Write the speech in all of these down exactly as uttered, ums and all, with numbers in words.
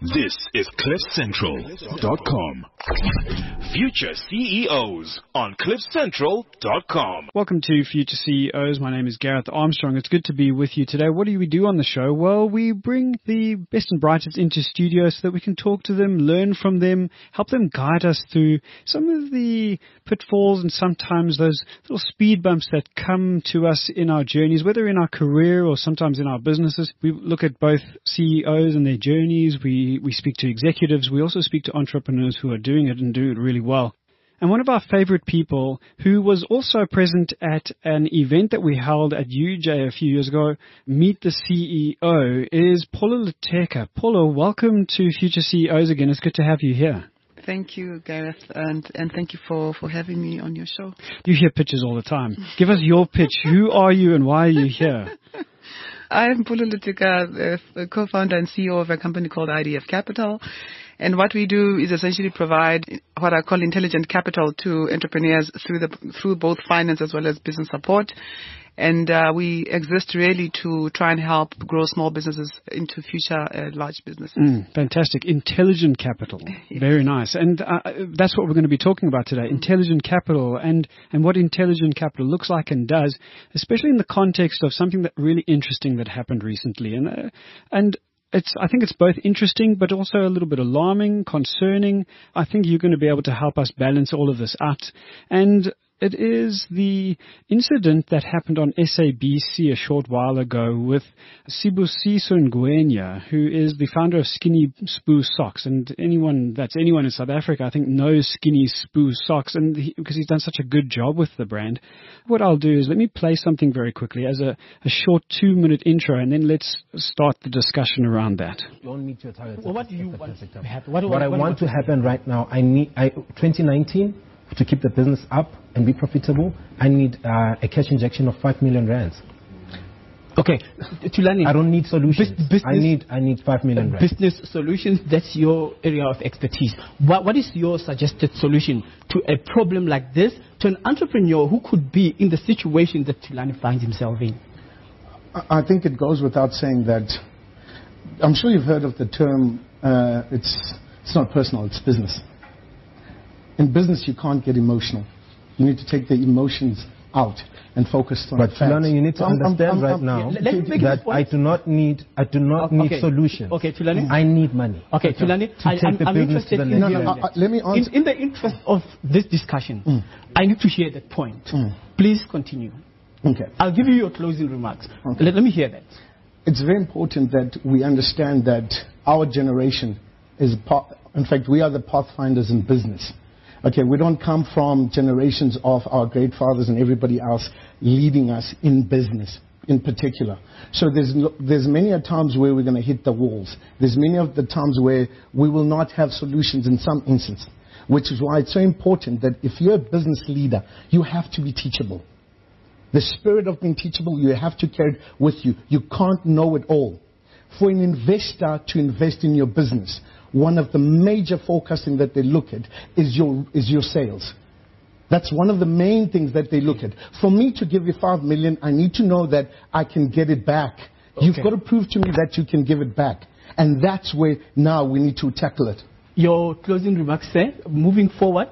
This is cliff central dot com. Future C E Os on cliff central dot com. Welcome to Future C E Os. My name is Gareth Armstrong. It's good to be with you today. What do we do on the show? Well, we bring the best and brightest into studio so that we can talk to them, learn from them, help them guide us through some of the pitfalls and sometimes those little speed bumps that come to us in our journeys, whether in our career or sometimes in our businesses. We look at both C E Os and their journeys. We, we speak to executives. We also speak to entrepreneurs who are doing it and do it really well. And one of our favorite people who was also present at an event that we held at U J a few years ago, Meet the C E O, is Paula Leteka. Paula, welcome to Future C E Os again. It's good to have you here. Thank you, Gareth, and, and thank you for, for having me on your show. You hear pitches all the time. Give us your pitch. Who are you and why are you here? I'm Paula Leteka, the co-founder and C E O of a company called I D F Capital. And what we do is essentially provide what I call intelligent capital to entrepreneurs through the through both finance as well as business support. And uh, we exist really to try and help grow small businesses into future uh, large businesses. Mm, fantastic. Intelligent capital. Yes. Very nice. And uh, that's what we're going to be talking about today, mm. intelligent capital and, and what intelligent capital looks like and does, especially in the context of something that really interesting that happened recently. And uh, and It's, I think it's both interesting, but also a little bit alarming, concerning. I think you're going to be able to help us balance all of this out. And it is the incident that happened on S A B C a short while ago with Sibusiso Ngwenya, who is the founder of Skinny Spoo Socks. And anyone that's anyone in South Africa, I think, knows Skinny Spoo Socks, and he, because he's done such a good job with the brand. What I'll do is let me play something very quickly as a, a short two-minute intro, and then let's start the discussion around that. Don't meet your target. Well, what do you want to happen? What, what, what I what, want what, to happen right now, I need I, twenty nineteen, to keep the business up and be profitable, I need uh, a cash injection of five million rands. Okay, Thulani, I don't need solutions. Business, I need I need five million rands. Business solutions, that's your area of expertise. What What is your suggested solution to a problem like this, to an entrepreneur who could be in the situation that Thulani finds himself in? I think it goes without saying that, I'm sure you've heard of the term, uh, it's it's not personal, it's business. In business, you can't get emotional. You need to take the emotions out and focus on but facts. But Thulani, you need to I'm, understand I'm, I'm, right I'm, now yeah, that I do not need I do not okay. need okay. solutions. Okay, Thulani. I need money. Okay, Thulani. To I, take I'm, the I'm business to the next no, no, level. uh, let me answer. In, in the interest of this discussion, mm. I need to hear that point. Mm. Please continue. Okay. I'll give you your closing remarks. Okay. Let, let me hear that. It's very important that we understand that our generation is, in fact, we are the pathfinders in business. Okay, we don't come from generations of our great fathers and everybody else leading us in business in particular. So there's no, there's many a times where we're going to hit the walls. There's many of the times where we will not have solutions in some instances, which is why it's so important that if you're a business leader, you have to be teachable. The spirit of being teachable, you have to carry it with you. You can't know it all. For an investor to invest in your business, one of the major forecasting that they look at is your is your sales. That's one of the main things that they look at. For me to give you five million, I need to know that I can get it back. Okay. You've got to prove to me that you can give it back. And that's where now we need to tackle it. Your closing remarks, sir, moving forward?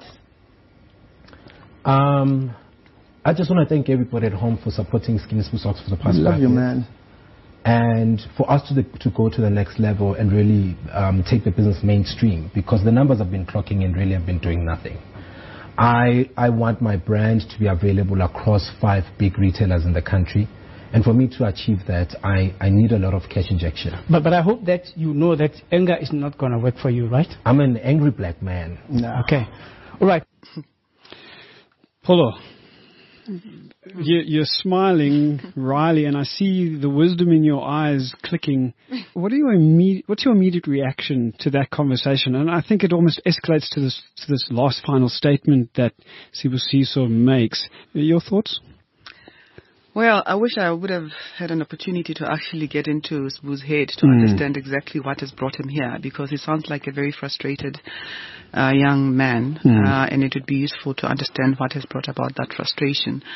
Um, I just want to thank everybody at home for supporting Skinny Spoo Socks for the past I love five you, years. man. And for us to, the, to go to the next level and really um, take the business mainstream, because the numbers have been clocking and really have been doing nothing. I, I want my brand to be available across five big retailers in the country. And for me to achieve that, I, I need a lot of cash injection. But, but I hope that you know that anger is not going to work for you, right? I'm an angry black man. No. Okay. All right. Polo. You're smiling, Riley, and I see the wisdom in your eyes clicking. What are your immediate, what's your immediate reaction to that conversation? And I think it almost escalates to this to this last final statement that Sibusiso makes. Your thoughts? Well, I wish I would have had an opportunity to actually get into Sbu's head to mm. understand exactly what has brought him here, because he sounds like a very frustrated uh, young man, mm. uh, and it would be useful to understand what has brought about that frustration.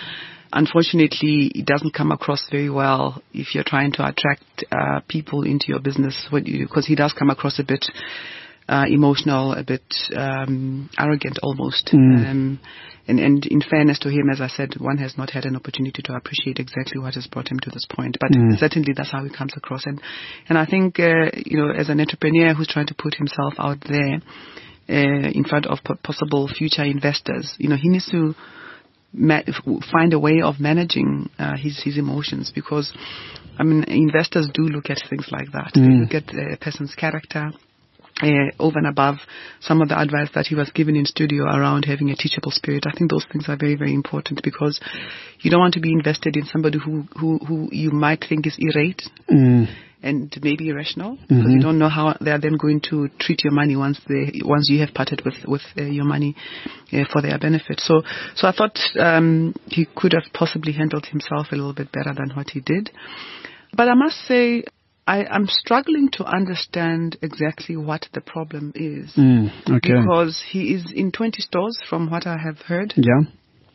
unfortunately, it doesn't come across very well if you're trying to attract uh, people into your business, because he does come across a bit uh, emotional, a bit um, arrogant almost. Mm. Um, and, and in fairness to him, as I said, one has not had an opportunity to appreciate exactly what has brought him to this point. But Mm. certainly that's how he comes across. And, and I think, uh, you know, as an entrepreneur who's trying to put himself out there uh, in front of po- possible future investors, you know, he needs to Ma- find a way of managing uh, his his emotions, because I mean investors do look at things like that. Mm. They look at a person's character uh, over and above some of the advice that he was given in studio around having a teachable spirit. I think those things are very, very important, because you don't want to be invested in somebody who who, who you might think is irate. Mm. And maybe irrational, because Mm-hmm. you don't know how they are then going to treat your money once they once you have parted with with uh, your money uh, for their benefit. So, so I thought um, he could have possibly handled himself a little bit better than what he did. But I must say, I, I'm struggling to understand exactly what the problem is, Mm. Okay. because he is in twenty stores, from what I have heard. Yeah.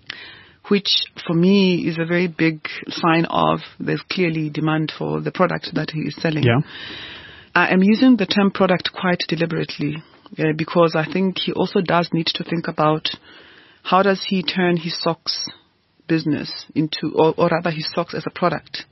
Which for me is a very big sign of there's clearly demand for the product that he is selling. Yeah. I am using the term product quite deliberately uh, because I think he also does need to think about how does he turn his socks business into, or, or rather his socks as a product,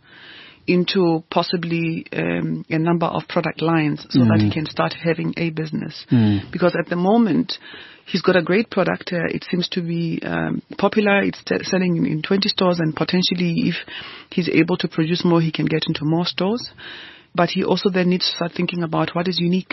into possibly um, a number of product lines, so Mm. that he can start having a business. Mm. Because at the moment, he's got a great product. Uh, it seems to be um, popular. It's t- selling in, in twenty stores, and potentially if he's able to produce more, he can get into more stores. But he also then needs to start thinking about what is unique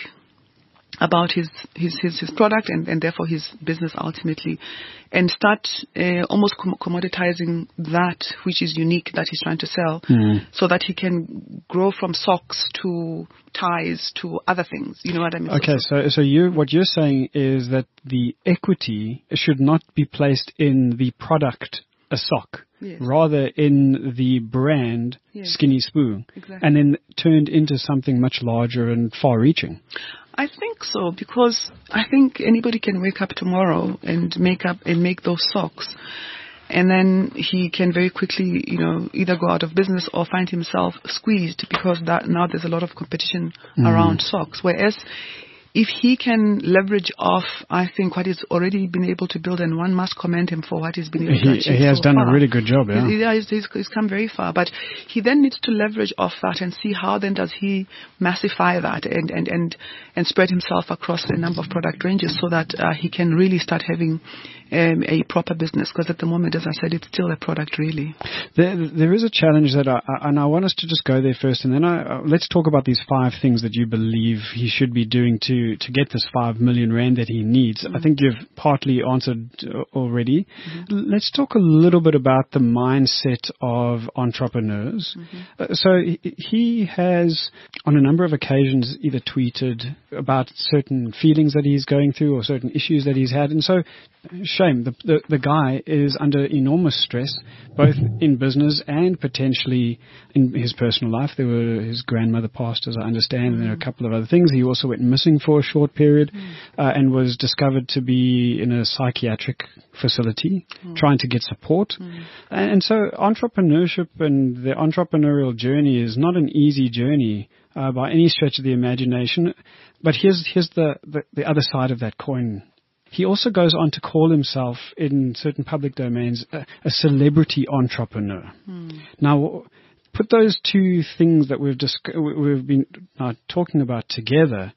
about his his his, his product, and, and therefore his business ultimately, and start uh, almost com- commoditizing that which is unique that he's trying to sell, Mm. so that he can grow from socks to ties to other things. You know what I mean? Okay, so so you what you're saying is that the equity should not be placed in the product, a sock, Yes. rather in the brand, Yes. Skinny Spoon, Exactly. and then turned into something much larger and far-reaching. I think so, because I think anybody can wake up tomorrow and make up and make those socks, and then he can very quickly, you know, either go out of business or find himself squeezed, because that now there's a lot of competition Mm. around socks. Whereas if he can leverage off, I think, what he's already been able to build, and one must commend him for what he's been able to He, achieve he has so done far. a really good job, yeah. He's, yeah, he's, he's, he's come very far, but he then needs to leverage off that and see how then does he massify that and, and, and, and spread himself across a number of product ranges, so that uh, he can really start having um, a proper business, because at the moment, as I said, it's still a product really. There, there is a challenge that I, I, and I want us to just go there first, and then I, uh, let's talk about these five things that you believe he should be doing to, to get this five million rand that he needs. Mm-hmm. I think you've partly answered uh, already. Mm-hmm. L- Let's talk a little bit about the mindset of entrepreneurs. Mm-hmm. Uh, so he, he has, on a number of occasions, either tweeted about certain feelings that he's going through or certain issues that he's had, and so shame. The, the the guy is under enormous stress, both in business and potentially in his personal life. There were his grandmother passed, as I understand, and there are a couple of other things. He also went missing for a short period, uh, and was discovered to be in a psychiatric facility, trying to get support. And, and so, entrepreneurship and the entrepreneurial journey is not an easy journey uh, by any stretch of the imagination. But here's here's the, the the other side of that coin. He also goes on to call himself, in certain public domains, a, a celebrity entrepreneur. Mm. Now, put those two things that we've dis- we've been uh, talking about together,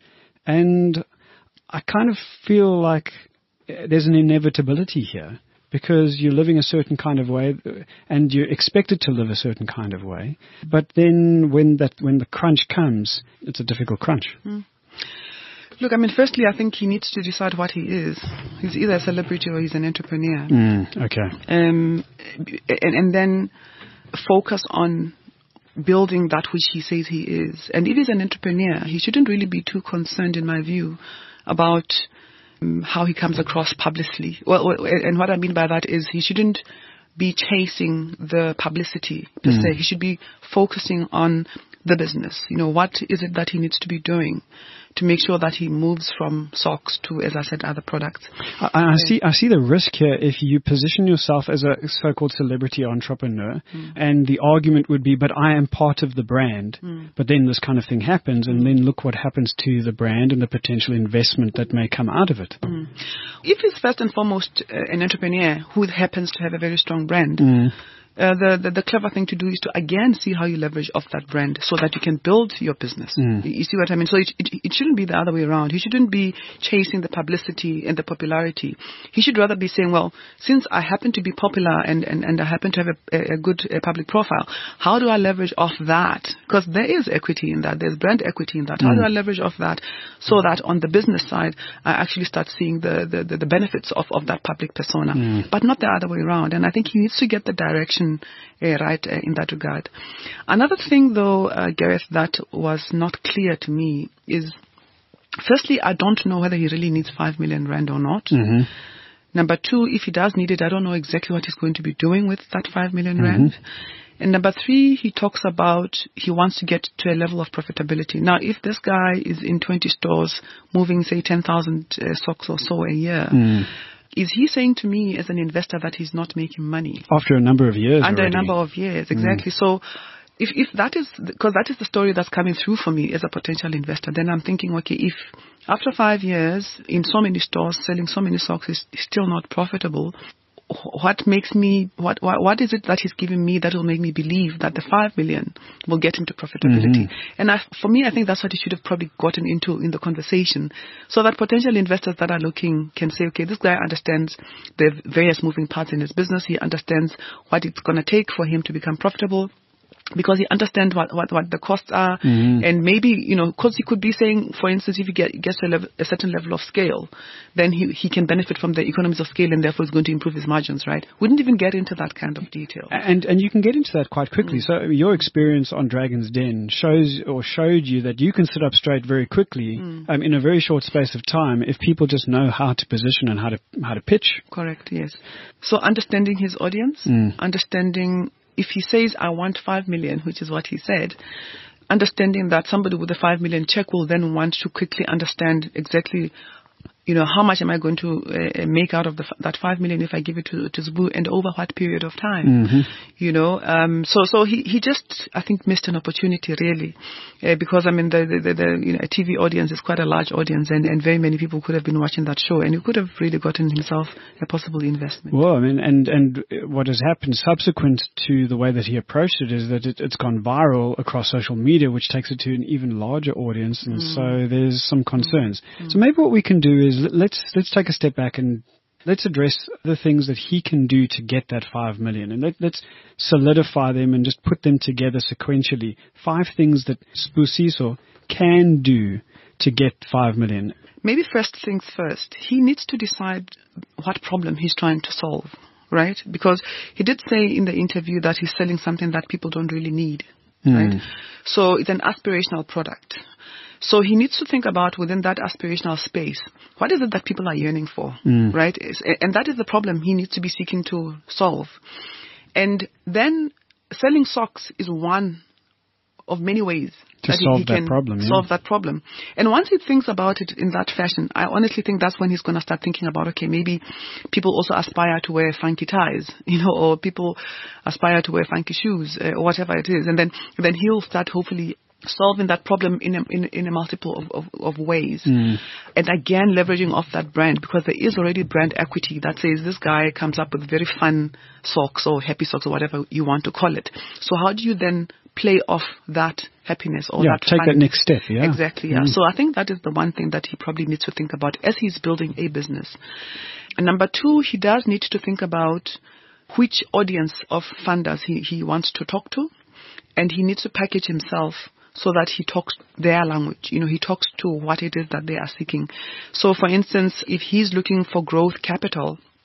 and I kind of feel like there's an inevitability here, because you're living a certain kind of way, and you're expected to live a certain kind of way. But then, when that when the crunch comes, it's a difficult crunch. Mm. Look, I mean, firstly, I think he needs to decide what he is. He's either a celebrity or he's an entrepreneur. Mm, okay. Um, and, and then focus on building that which he says he is. And if he's an entrepreneur, he shouldn't really be too concerned, in my view, about um, how he comes across publicly. Well, and what I mean by that is he shouldn't be chasing the publicity per Mm. se. He should be focusing on the business. You know, what is it that he needs to be doing to make sure that he moves from socks to, as I said, other products. I, I see. I see the risk here if you position yourself as a so-called celebrity entrepreneur, mm. and the argument would be, "But I am part of the brand." Mm. But then this kind of thing happens, and mm. then look what happens to the brand and the potential investment that may come out of it. Mm. If he's first and foremost uh, an entrepreneur who happens to have a very strong brand. Mm. Uh, the, the the clever thing to do is to again see how you leverage off that brand so that you can build your business. Mm. You, you see what I mean? So it, it it shouldn't be the other way around. He shouldn't be chasing the publicity and the popularity. He should rather be saying, well, since I happen to be popular and, and, and I happen to have a, a good a public profile, how do I leverage off that? Because there is equity in that. There's brand equity in that. Mm. How do I leverage off that so that on the business side, I actually start seeing the, the, the, the benefits of, of that public persona, mm. but not the other way around. And I think he needs to get the direction Uh, right uh, in that regard. Another thing, though, uh, Gareth, that was not clear to me is, firstly, I don't know whether he really needs five million rand or not. Mm-hmm. Number two, if he does need it, I don't know exactly what he's going to be doing with that five million mm-hmm. rand. And number three, he talks about he wants to get to a level of profitability. Now, if this guy is in twenty stores, moving, say, ten thousand uh, socks or so a year, mm. is he saying to me as an investor that he's not making money? After a number of years Under already. a number of years, exactly. Mm. So if if that is, because that is the story that's coming through for me as a potential investor, then I'm thinking, okay, if after five years in so many stores, selling so many socks is still not profitable, what makes me, what, what what is it that he's giving me that will make me believe that the five million will get him to profitability? Mm-hmm. And I, for me, I think that's what he should have probably gotten into in the conversation, so that potential investors that are looking can say, okay, this guy understands the various moving parts in his business. He understands what it's going to take for him to become profitable, because he understands what, what, what the costs are. Mm-hmm. And maybe, you know, because he could be saying, for instance, if he get, gets to a, level, a certain level of scale, then he, he can benefit from the economies of scale and therefore is going to improve his margins, right? Wouldn't even get into that kind of detail. And and you can get into that quite quickly. Mm-hmm. So your experience on Dragon's Den shows or showed you that you can sit up straight very quickly mm. um, in a very short space of time if people just know how to position and how to how to pitch. Correct, yes. So understanding his audience, mm. understanding... If he says, I want five million, which is what he said, understanding that somebody with a five million check will then want to quickly understand exactly, you know, how much am I going to uh, make out of the, that five million if I give it to, to Zbu, and over what period of time, mm-hmm. you know. Um, so so he, he just, I think, missed an opportunity, really, uh, because, I mean, the, the, the you know, a T V audience is quite a large audience, and, and very many people could have been watching that show, and he could have really gotten himself a possible investment. Well, I mean, and, and what has happened subsequent to the way that he approached it is that it, it's gone viral across social media, which takes it to an even larger audience, and mm. so there's some concerns. Mm. So maybe what we can do is let's let's take a step back and let's address the things that he can do to get that five million, and let, let's solidify them and just put them together sequentially. Five things that Sbusiso can do to get five million. Maybe first things first, he needs to decide what problem he's trying to solve, right? Because he did say in the interview that he's selling something that people don't really need, mm. right? So it's an aspirational product. So he needs to think about, within that aspirational space, what is it that people are yearning for, mm. right? And that is the problem he needs to be seeking to solve. And then selling socks is one of many ways to that solve he, he that can problem, solve yeah. that problem. And once he thinks about it in that fashion, I honestly think that's when he's going to start thinking about, okay, maybe people also aspire to wear funky ties, you know, or people aspire to wear funky shoes, uh, or whatever it is. And then, then he'll start hopefully solving that problem in a, in, in a multiple of, of, of ways. Mm. And again, leveraging off that brand, because there is already brand equity that says this guy comes up with very fun socks or happy socks or whatever you want to call it. So how do you then play off that happiness or yeah, that take fun? that next step, yeah. Exactly, yeah. Mm. So I think that is the one thing that he probably needs to think about as he's building a business. And number two, he does need to think about which audience of funders he, he wants to talk to, and he needs to package himself so that he talks their language. You know, he talks to what it is that they are seeking. So, for instance, if he's looking for growth capital,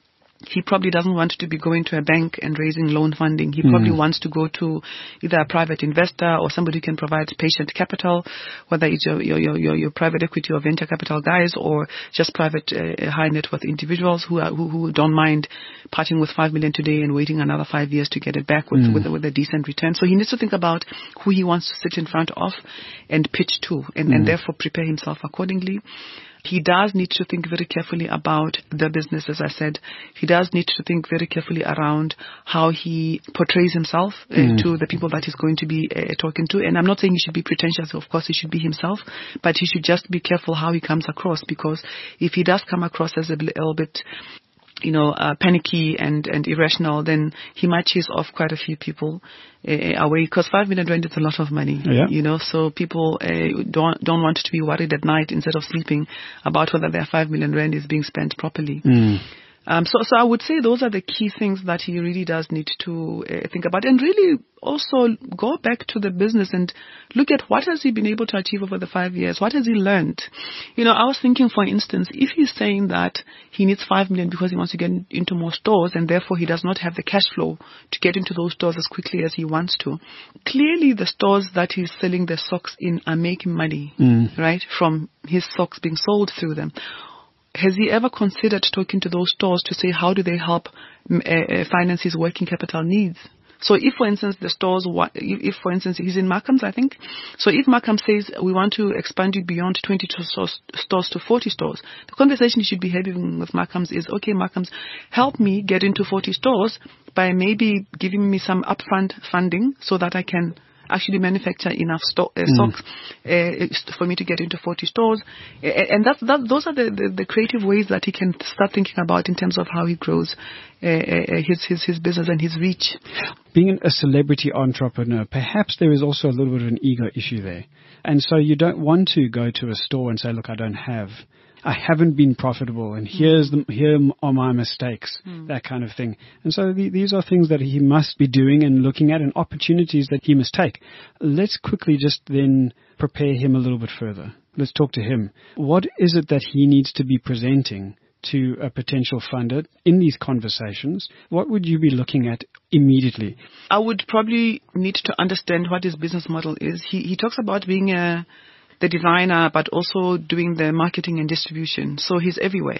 He probably doesn't want to be going to a bank and raising loan funding. He probably Mm. wants to go to either a private investor or somebody who can provide patient capital, whether it's your your your, your, your private equity or venture capital guys, or just private uh, high net worth individuals who are who, who don't mind parting with five million today and waiting another five years to get it back with Mm. with, with a decent return. So he needs to think about who he wants to sit in front of and pitch to, and, Mm. and therefore prepare himself accordingly. He does need to think very carefully about the business, as I said. He does need to think very carefully around how he portrays himself uh, Mm. to the people that he's going to be uh, talking to. And I'm not saying he should be pretentious. Of course, he should be himself. But he should just be careful how he comes across, because if he does come across as a little bit, you know, uh, panicky and, and irrational, then he might chase off quite a few people uh, away, because five million rand is a lot of money, Yeah. you know, so people uh, don't don't want to be worried at night instead of sleeping about whether their five million rand is being spent properly. Mm. Um, so, so I would say those are the key things that he really does need to uh, think about, and really also go back to the business and look at what has he been able to achieve over the five years. What has he learned? You know, I was thinking, for instance, if he's saying that he needs five million because he wants to get into more stores and therefore he does not have the cash flow to get into those stores as quickly as he wants to, clearly the stores that he's selling the socks in are making money, Mm. right, from his socks being sold through them. Has he ever considered talking to those stores to say how do they help uh, uh, finance his working capital needs? So if, for instance, the stores, wa- if, if, for instance, he's in Markham's, I think. So if Markham says we want to expand it beyond twenty to stores, stores to forty stores, the conversation he should be having with Markham's is, okay, Markham's, help me get into forty stores by maybe giving me some upfront funding so that I can actually manufacture enough sto- uh, Mm. socks uh, for me to get into forty stores. Uh, and that's, that, those are the, the, the creative ways that he can start thinking about in terms of how he grows uh, uh, his, his, his business and his reach. Being a celebrity entrepreneur, perhaps there is also a little bit of an ego issue there. And so you don't want to go to a store and say, look, I don't have, I haven't been profitable, and here's the, here are my mistakes, Mm. that kind of thing. And so the, these are things that he must be doing and looking at, and opportunities that he must take. Let's quickly just then prepare him a little bit further. Let's talk to him. What is it that he needs to be presenting to a potential funder in these conversations? What would you be looking at immediately? I would probably need to understand what his business model is. He, he talks about being a the designer, but also doing the marketing and distribution. So he's everywhere.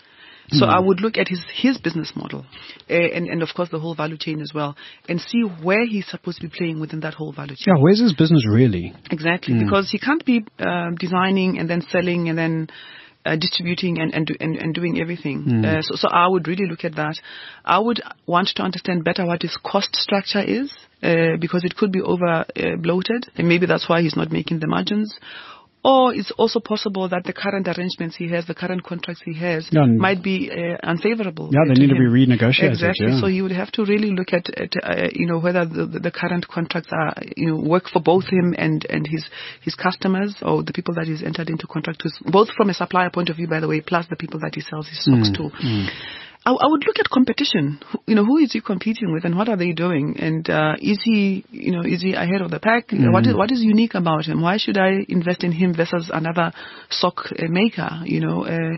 So Mm. I would look at his, his business model uh, and, and, of course, the whole value chain as well, and see where he's supposed to be playing within that whole value chain. Yeah, where's his business really? Exactly, Mm. because he can't be um, designing and then selling and then uh, distributing and and, do, and and doing everything. Mm. Uh, so, so I would really look at that. I would want to understand better what his cost structure is, uh, because it could be over uh, bloated, and maybe that's why he's not making the margins. Or it's also possible that the current arrangements he has, the current contracts he has, Yeah, and- might be uh, unfavorable. Yeah, they to need to him. be renegotiated. Exactly. Yeah. So you would have to really look at, at uh, you know, whether the, the, the current contracts are, you know, work for both him and, and his his customers, or the people that he's entered into contract with, both from a supplier point of view, by the way, plus the people that he sells his socks Mm, to. mm. I, I would look at competition. Who- You know, who is he competing with, and what are they doing? And uh, is he, you know, is he ahead of the pack? Mm. What is what is unique about him? Why should I invest in him versus another sock uh, maker? You know. Uh,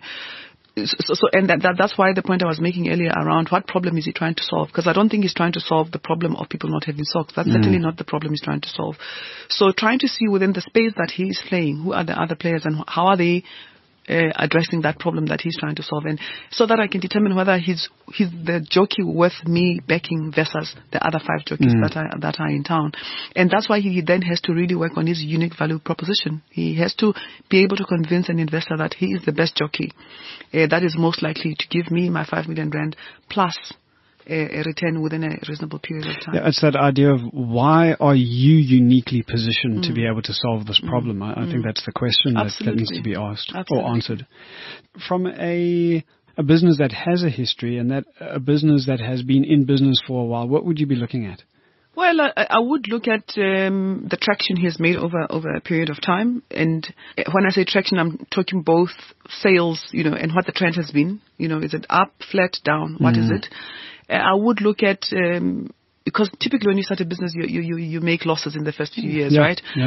so, so, and that, that that's why the point I was making earlier around what problem is he trying to solve? Because I don't think he's trying to solve the problem of people not having socks. That's Mm. certainly not the problem he's trying to solve. So trying to see within the space that he's playing, who are the other players and how are they uh, addressing that problem that he's trying to solve, and so that I can determine whether he's he's the jockey worth me backing versus the other five jockeys Mm. that are that are in town. And that's why he then has to really work on his unique value proposition. He has to be able to convince an investor that he is the best jockey uh, that is most likely to give me my five million rand plus a, a return within a reasonable period of time. Yeah, it's that idea of why are you uniquely positioned mm. to be able to solve this problem? Mm. I, I mm. think that's the question that, that needs to be asked Absolutely. or answered. From a a business that has a history and that a business that has been in business for a while, what would you be looking at? Well, I, I would look at um, the traction he has made over, over a period of time. And when I say traction, I'm talking both sales, you know, and what the trend has been. You know, is it up, flat, down? What mm. is it? I would look at, um, because typically when you start a business, you, you, you, you make losses in the first few years, yeah, right? Yeah.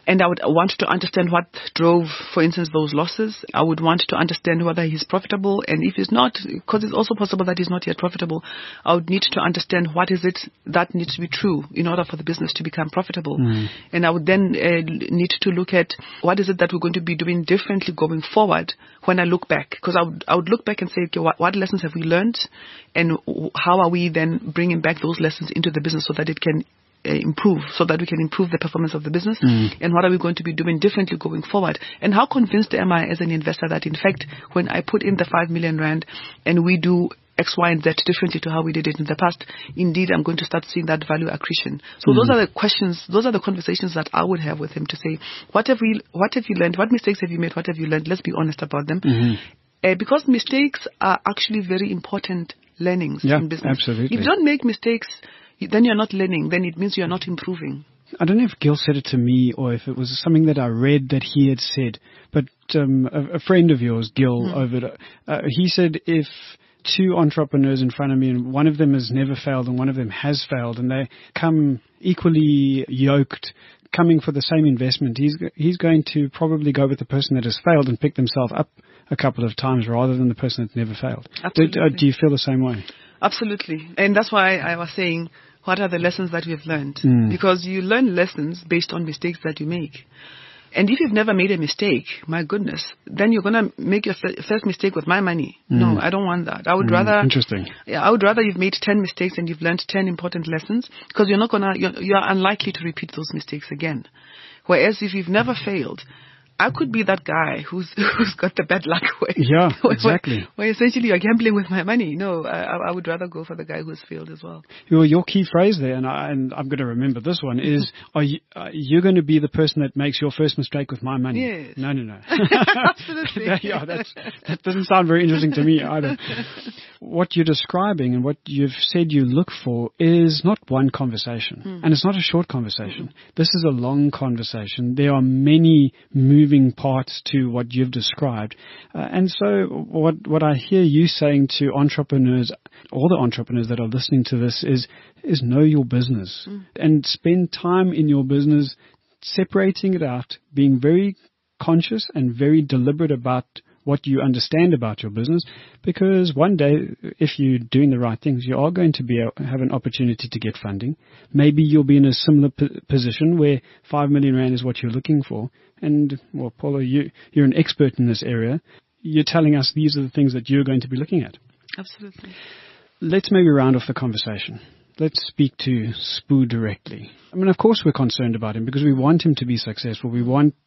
And I would want to understand what drove, for instance, those losses. I would want to understand whether he's profitable, and if he's not, because it's also possible that he's not yet profitable, I would need to understand what is it that needs to be true in order for the business to become profitable. Mm. And I would then uh, need to look at what is it that we're going to be doing differently going forward when I look back. Because I would, I would look back and say, okay, what, what lessons have we learned, and how are we then bringing back those lessons into the business so that it can improve, so that we can improve the performance of the business, mm. and what are we going to be doing differently going forward, and how convinced am I as an investor that in fact when I put in the five million rand and we do X, Y, and Z differently to how we did it in the past, indeed I'm going to start seeing that value accretion. So mm. those are the questions, those are the conversations that I would have with him to say, what have we, what have you learned, what mistakes have you made, what have you learned, let's be honest about them. Mm-hmm. Uh, because mistakes are actually very important learnings yeah, in business. Absolutely. If you don't make mistakes, then you're not learning. Then it means you're not improving. I don't know if Gil said it to me or if it was something that I read that he had said, but um, a, a friend of yours, Gil, mm. over uh, he said if two entrepreneurs in front of me and one of them has never failed and one of them has failed and they come equally yoked, coming for the same investment, he's he's going to probably go with the person that has failed and pick themselves up a couple of times rather than the person that never failed. Absolutely. Do, uh, do you feel the same way? Absolutely. And that's why I was saying, what are the lessons that we've learned? Mm. Because you learn lessons based on mistakes that you make. And if you've never made a mistake, my goodness, then you're going to make your f- first mistake with my money. Mm. No, I don't want that. I would mm. rather... Interesting. Yeah, I would rather you've made ten mistakes and you've learned ten important lessons, because you're not going to... You're, you're unlikely to repeat those mistakes again. Whereas if you've never failed... I could be that guy who's who's got the bad luck way. Yeah, exactly. Where, where essentially you're gambling with my money. No, I, I would rather go for the guy who's failed as well. Well, your key phrase there, and, I, and I'm going to remember this one, is are you, uh, you're going to be the person that makes your first mistake with my money. Yes. No, no, no. Absolutely. yeah, that's, that doesn't sound very interesting to me either. What you're describing and what you've said you look for is not one conversation. Mm. And it's not a short conversation. Mm-hmm. This is a long conversation. There are many moving parts to what you've described. Uh, and so what, what I hear you saying to entrepreneurs, all the entrepreneurs that are listening to this is, is know your business mm. and spend time in your business, separating it out, being very conscious and very deliberate about what you understand about your business, because one day, if you're doing the right things, you are going to be a, have an opportunity to get funding. Maybe you'll be in a similar p- position where five million rand is what you're looking for. And, well, Paulo, you, you're an expert in this area. You're telling us these are the things that you're going to be looking at. Absolutely. Let's maybe round off the conversation. Let's speak to Spoo directly. I mean, of course we're concerned about him because we want him to be successful. We want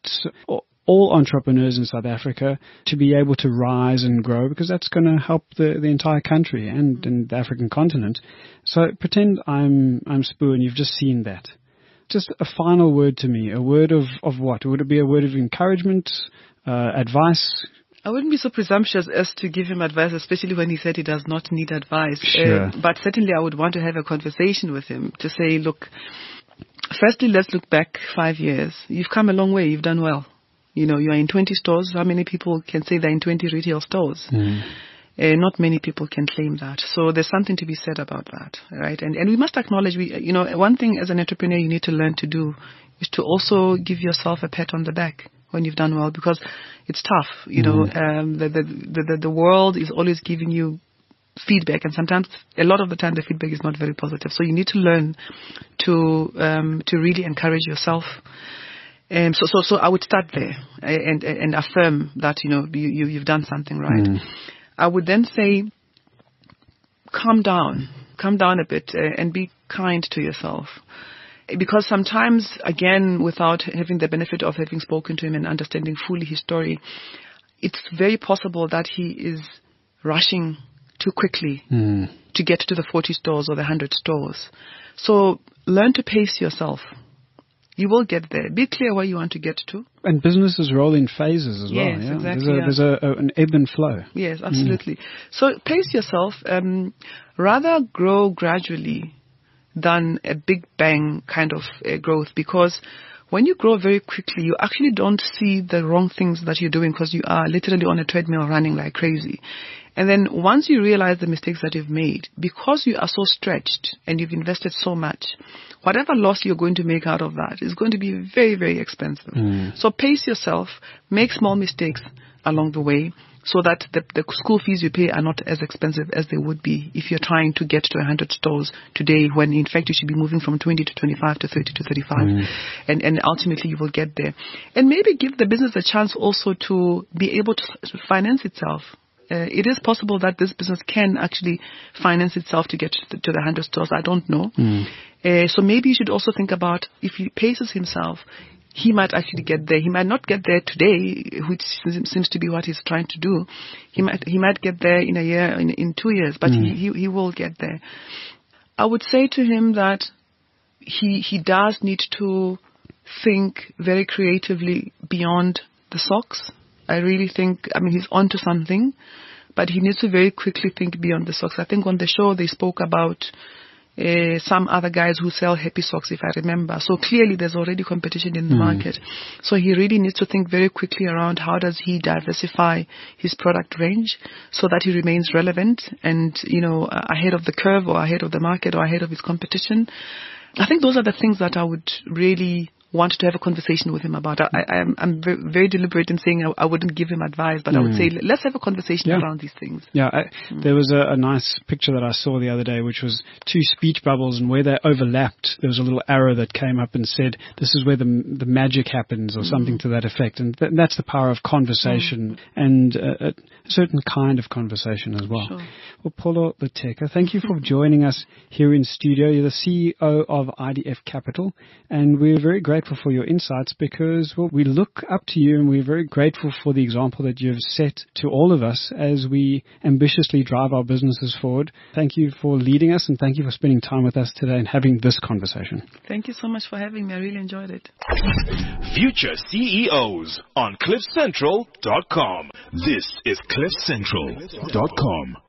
all entrepreneurs in South Africa to be able to rise and grow, because that's going to help the, the entire country and, and the African continent. So pretend I'm I'm Spoo and you've just seen that. Just a final word to me, a word of, of what? Would it be a word of encouragement, uh, advice? I wouldn't be so presumptuous as to give him advice, especially when he said he does not need advice. Sure. Uh, but certainly I would want to have a conversation with him to say, look, firstly, let's look back five years. You've come a long way. You've done well. You know, you're in twenty stores. How many people can say they're in twenty retail stores? Mm. Uh, not many people can claim that. So there's something to be said about that, right? And and we must acknowledge, we, you know, one thing as an entrepreneur you need to learn to do is to also give yourself a pat on the back when you've done well, because it's tough. You know, mm. um, the, the the the world is always giving you feedback, and sometimes, a lot of the time, the feedback is not very positive. So you need to learn to um, to really encourage yourself. Um, so, so, so I would start there and, and, and affirm that, you know, you, you, you've done something right. Mm. I would then say, calm down, calm down a bit uh, and be kind to yourself. Because sometimes, again, without having the benefit of having spoken to him and understanding fully his story, it's very possible that he is rushing too quickly mm. to get to the forty stores or the one hundred stores. So learn to pace yourself. You will get there. Be clear where you want to get to. And businesses roll in phases as well. Yes, yeah? exactly. There's, a, yeah. there's a, a, an ebb and flow. Yes, absolutely. Mm. So pace yourself. Um, rather grow gradually than a big bang kind of uh, growth, because When you grow very quickly, you actually don't see the wrong things that you're doing because you are literally on a treadmill running like crazy. And then once you realize the mistakes that you've made, because you are so stretched and you've invested so much, whatever loss you're going to make out of that is going to be very, very expensive. Mm. So pace yourself, make small mistakes along the way, so that the, the school fees you pay are not as expensive as they would be if you're trying to get to one hundred stores today, when in fact you should be moving from twenty to twenty-five to thirty to thirty-five. Mm. And, and ultimately you will get there. And maybe give the business a chance also to be able to finance itself. Uh, it is possible that this business can actually finance itself to get to the, to the one hundred stores. I don't know. Mm. Uh, so maybe you should also think about, if he paces himself, he might actually get there. He might not get there today, which seems to be what he's trying to do. He might he might get there in a year, in, in two years, but mm. he, he he will get there. I would say to him that he he does need to think very creatively beyond the socks. I really think, I mean, he's onto something, but he needs to very quickly think beyond the socks. I think on the show they spoke about Uh, some other guys who sell happy socks, if I remember. So clearly there's already competition in the mm. market. So he really needs to think very quickly around how does he diversify his product range so that he remains relevant and, you know, ahead of the curve or ahead of the market or ahead of his competition. I think those are the things that I would really want to have a conversation with him about. I, I, I'm, I'm very, very deliberate in saying I, I wouldn't give him advice, but mm. I would say let's have a conversation yeah. around these things. Yeah, I, mm. there was a, a nice picture that I saw the other day, which was two speech bubbles, and where they overlapped, there was a little arrow that came up and said, "This is where the the magic happens," or mm. something to that effect. And th- that's the power of conversation mm. and uh, a certain kind of conversation as well. Sure. Well, Pholo Lutheka, thank you for joining us here in studio. You're the C E O of I D F Capital, and we're very grateful for your insights because, well, we look up to you and we're very grateful for the example that you've set to all of us as we ambitiously drive our businesses forward. Thank you for leading us, and thank you for spending time with us today and having this conversation. Thank you so much for having me. I really enjoyed it. Future C E Os on cliff central dot com. This is cliff central dot com.